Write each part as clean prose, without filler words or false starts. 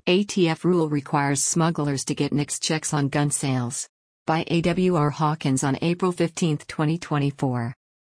ATF rule requires smugglers to get NICS checks on gun sales. By A.W.R. Hawkins on April 15, 2024.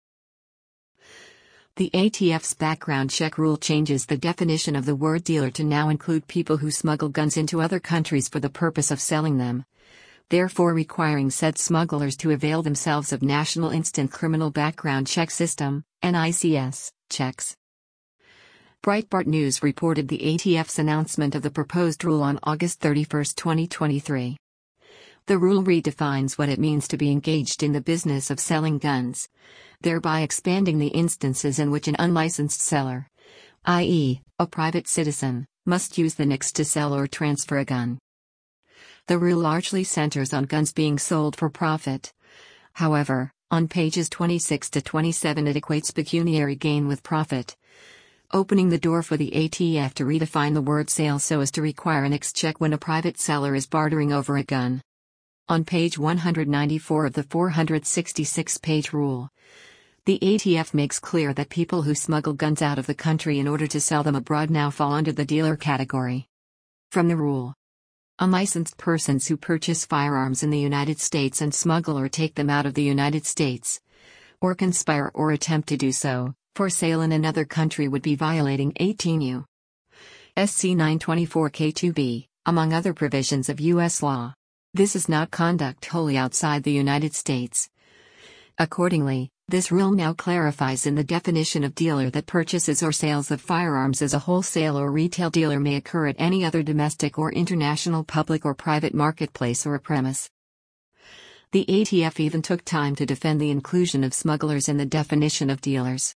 The ATF's background check rule changes the definition of the word dealer to now include people who smuggle guns into other countries for the purpose of selling them, therefore requiring said smugglers to avail themselves of National Instant Criminal Background Check System, NICS, checks. Breitbart News reported the ATF's announcement of the proposed rule on August 31, 2023. The rule redefines what it means to be engaged in the business of selling guns, thereby expanding the instances in which an unlicensed seller, i.e., a private citizen, must use the NICS to sell or transfer a gun. The rule largely centers on guns being sold for profit. However, on pages 26 to 27 it equates pecuniary gain with profit, opening the door for the ATF to redefine the word sale so as to require a NICS check when a private seller is bartering over a gun. On page 194 of the 466-page rule, the ATF makes clear that people who smuggle guns out of the country in order to sell them abroad now fall under the dealer category. From the rule, unlicensed persons who purchase firearms in the United States and smuggle or take them out of the United States, or conspire or attempt to do so, for sale in another country would be violating 18 U.S.C. 924 K2B, among other provisions of U.S. law. This is not conduct wholly outside the United States. Accordingly, this rule now clarifies in the definition of dealer that purchases or sales of firearms as a wholesale or retail dealer may occur at any other domestic or international public or private marketplace or premise. The ATF even took time to defend the inclusion of smugglers in the definition of dealers.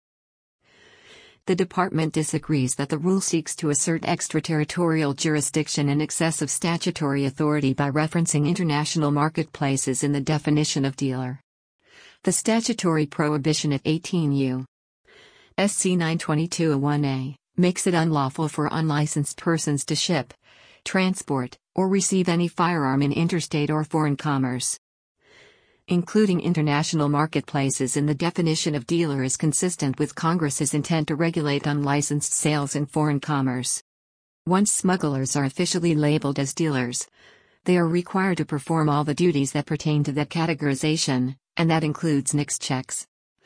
The department disagrees that the rule seeks to assert extraterritorial jurisdiction in excess of statutory authority by referencing international marketplaces in the definition of dealer. The statutory prohibition at 18 U.S.C. 922(a)(1)(a) makes it unlawful for unlicensed persons to ship, transport, or receive any firearm in interstate or foreign commerce. Including international marketplaces in the definition of dealer is consistent with Congress's intent to regulate unlicensed sales in foreign commerce. Once smugglers are officially labeled as dealers, they are required to perform all the duties that pertain to that categorization, and that includes NICS checks.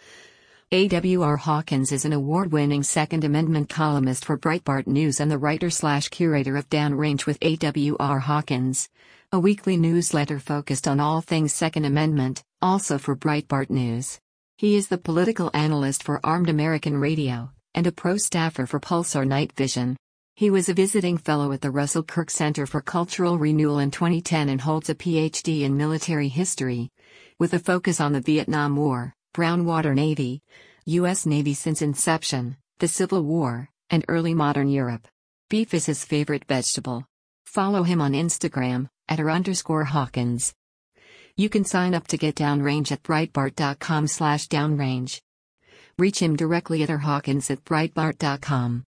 A.W.R. Hawkins is an award-winning Second Amendment columnist for Breitbart News and the writer/curator of Downrange with A.W.R. Hawkins, a weekly newsletter focused on all things Second Amendment, also for Breitbart News. He is the political analyst for Armed American Radio, and a pro-staffer for Pulsar Night Vision. He was a visiting fellow at the Russell Kirk Center for Cultural Renewal in 2010 and holds a Ph.D. in military history, with a focus on the Vietnam War, Brown Water Navy, U.S. Navy since inception, the Civil War, and early modern Europe. Beef is his favorite vegetable. Follow him on Instagram, @_Hawkins. You can sign up to get Downrange at Breitbart.com/downrange. Reach him directly at Hawkins@Breitbart.com.